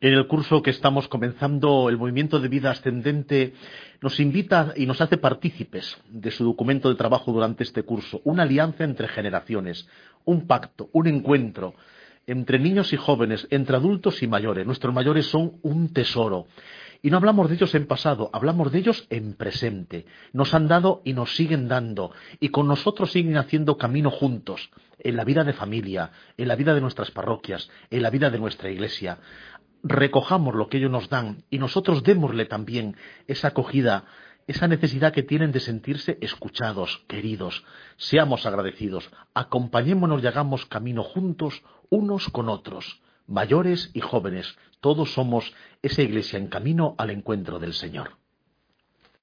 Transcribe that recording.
En el curso que estamos comenzando, el Movimiento de Vida Ascendente nos invita y nos hace partícipes de su documento de trabajo durante este curso, una alianza entre generaciones, un pacto, un encuentro entre niños y jóvenes, entre adultos y mayores. Nuestros mayores son un tesoro. Y no hablamos de ellos en pasado, hablamos de ellos en presente. Nos han dado y nos siguen dando. Y con nosotros siguen haciendo camino juntos, en la vida de familia, en la vida de nuestras parroquias, en la vida de nuestra iglesia. Recojamos lo que ellos nos dan y nosotros démosle también esa acogida, esa necesidad que tienen de sentirse escuchados, queridos. Seamos agradecidos, acompañémonos y hagamos camino juntos unos con otros, mayores y jóvenes. Todos somos esa iglesia en camino al encuentro del Señor.